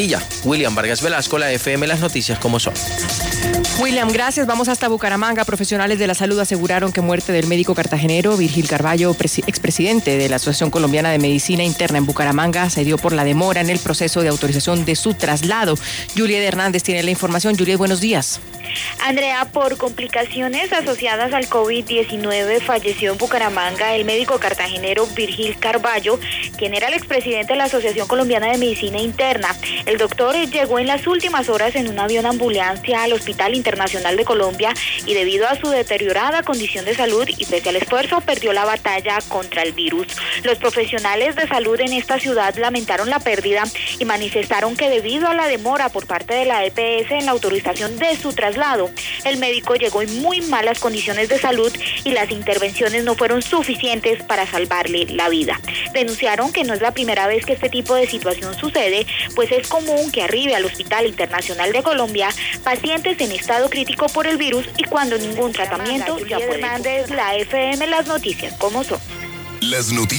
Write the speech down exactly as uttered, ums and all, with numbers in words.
Y ya, William Vargas Velasco, la F M, las noticias como son. William, gracias. Vamos hasta Bucaramanga. Profesionales de la salud aseguraron que muerte del médico cartagenero Virgil Carballo, expresidente de la Asociación Colombiana de Medicina Interna en Bucaramanga, se dio por la demora en el proceso de autorización de su traslado. Juliet Hernández tiene la información. Juliet, buenos días. Andrea, por complicaciones asociadas al COVID diecinueve falleció en Bucaramanga el médico cartagenero Virgil Carballo, quien era el expresidente de la Asociación Colombiana de Medicina Interna. El doctor llegó en las últimas horas en un avión ambulancia al Hospital Internacional de Colombia y debido a su deteriorada condición de salud y pese al esfuerzo perdió la batalla contra el virus. Los profesionales de salud en esta ciudad lamentaron la pérdida y manifestaron que debido a la demora por parte de la E P S en la autorización de su traslado, el médico llegó en muy malas condiciones de salud y las intervenciones no fueron suficientes para salvarle la vida. Denunciaron que no es la primera vez que este tipo de situación sucede, pues es común que arribe al Hospital Internacional de Colombia pacientes en estado crítico por el virus y cuando ningún tratamiento ya puede. Hernández, la F M, las noticias como son. Las noticias.